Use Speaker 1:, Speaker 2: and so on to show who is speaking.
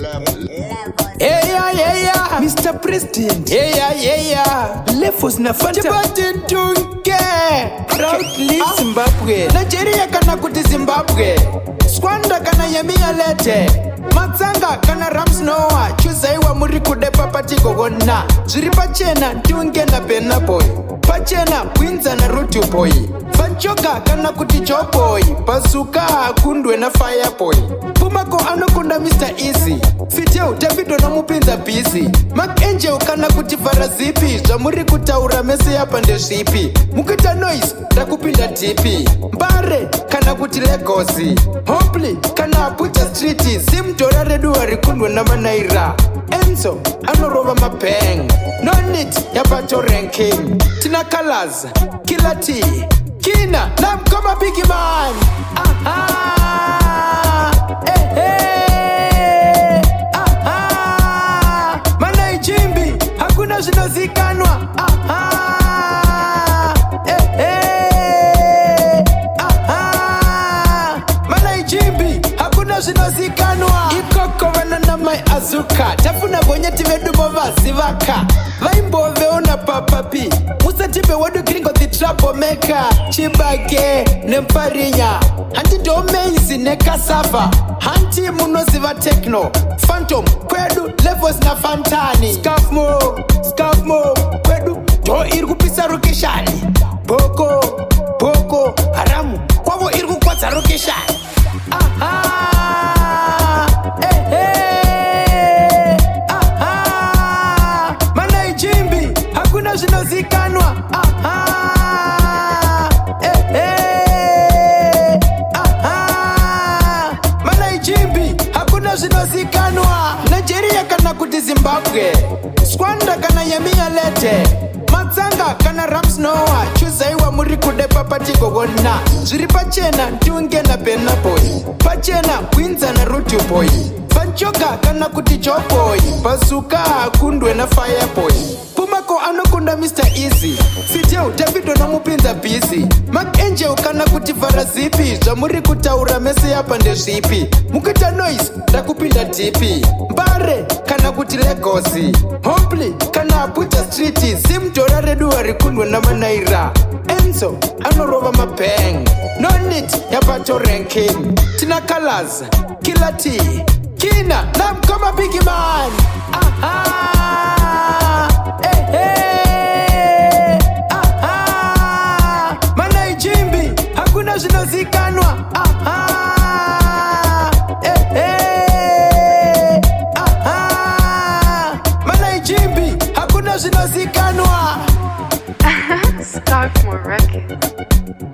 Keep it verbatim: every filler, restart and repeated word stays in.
Speaker 1: Yeah, yeah, yeah, yeah. Mister President. Yeah, yeah, yeah, yeah. Levels na fanta. Chibatin tunke. Proudly Zimbabwe. Nigeria kana kuti Zimbabwe. Squanda kana yemia lete. Matsanga kana Rams Noah. Chuzaiwa muri kudepa patiko gona. Zviri pachena tunke na pena boy. Pachena Quinza na Rutu boy. Vanchoka kana kuti Joboy. Bazuka kundwe na Fire boy. Pumako anokunda Mister Easy. Fiteo Davido na mupinza busy. Mark Angel kana kuti Farazipi. Zamuri kutaura mese yapa nde zipi. Mukita noise ndakupinda tipi. Mbare kana kuti Legosi. Hopli kana Abuja Street. Simtora redu warikundwe na manaira. Enzo anorova mabang. No need yapato ranking. Tina colors Killer T Kina namkoma biggie man. Aha eh eh aha mana ichimbi hakuna zinozikanwa. Aha eh eh aha mana ichimbi hakuna zinozikanwa. Ikoko vanana mai azuka tafuna gonyeti vedu bova zivaka vaimbo veona papapi musatibe wadu gringo the troublemaker Chibage nemparinya hanti domains nekasava hanti munoziva techno phantom kwedu levels na fantani scarf mo scarf mo kwedu do iri kupisa rokeshani boko boko haramu kwavo iri kukwatsa rokeshani. Aha eh eh aha mana ichimbi hakuna zinozikanwa. Aha eh eh aha mana ichimbi hakuna zinozikanwa. Nigeria kana kuti Zimbabwe. Squanda kana yemia lete. Matsanga kana Rams Noah. Chuzaiwa muri kudepa patiko gona. Zviri pachena tunge na pena boy. Pachena Quinza na Rutu boy. Vanchoka kana kuti Joboy. Bazuka kundwe na Fire boy. Pumako anokunda Mister Easy. Fiteo Davido na mupinza busy. Mark Angel kana kuti Farazipi. Zamuri kutaura mese yapa nde zipi. Mukita noise ndakupinda tipi. Mbare kana kuti Legosi. Hopli kana Abuja Street. Simtora redu warikundwe na manaira. Enzo anorova mabang. No need yapato ranking. Tina colors Killer T Kina namkoma biggie man. Aha eh eh aha mana ichimbi hakuna zinozikanwa. Aha eh eh aha mana ichimbi hakuna zinozikanwa.
Speaker 2: Scarf more record.